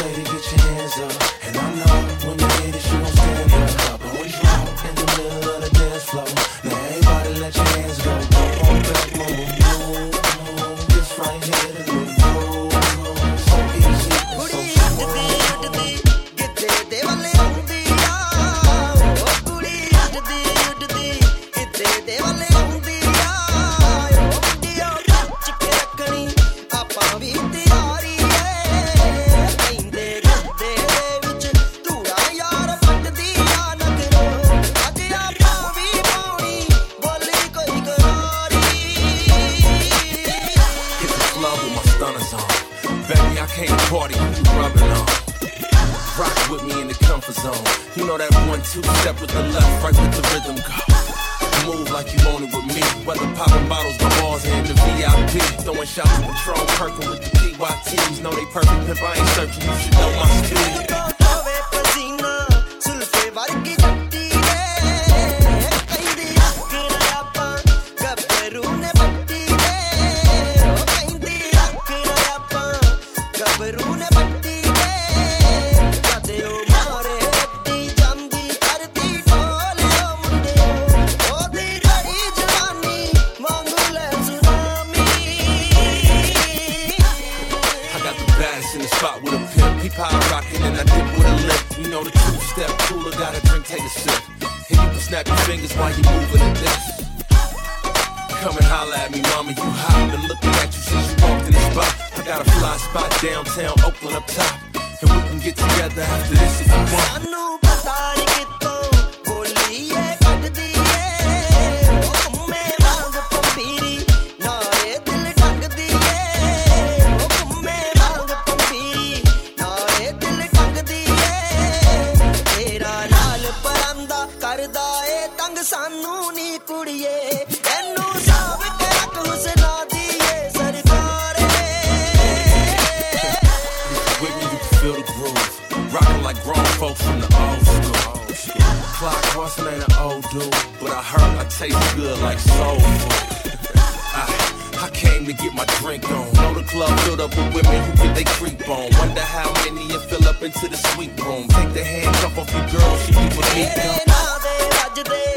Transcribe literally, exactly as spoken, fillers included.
lady, get your hands up. And I know when you hit it, she gon' stand up. And we flow in the middle of the dance floor. Now everybody let your hands go. Go on back, move, move, move. This right here, the new groove. So easy, and so smooth. Party, you rubbing on. Rock with me in the comfort zone. You know that one, two step with the left, right with the rhythm go. Move like you want it with me. Whether popping bottles, the balls, and the V I P. Throwing shots of Patron, perking with the P Y Ts. Know they perfect, pimp, I ain't searching. You should know my speed. Snap your fingers while you moving at this. Come and holler at me, mama, you hot. Been looking at you since you walked in the spot. I got a fly spot downtown Oakland up top. And we can get together after this if you want. ਸਾਨੂੰ ਨੀ ਕੁੜੀਏ ਇਹਨੂੰ ਸਾਬ ਕੇ ਰੱਖ ਹੁਸਨਾ ਦੀਏ ਸਰਕਾਰੇ With me you can feel the groove rockin' like grown folks from the old school. Clock Carson ain't an old dude, but I heard I taste good like soul food. I, I came to get my drink on. Know the club filled up with women who get they creep on. Wonder how many you fill up into the sweet room. Take the hands off of your girl, she be with me.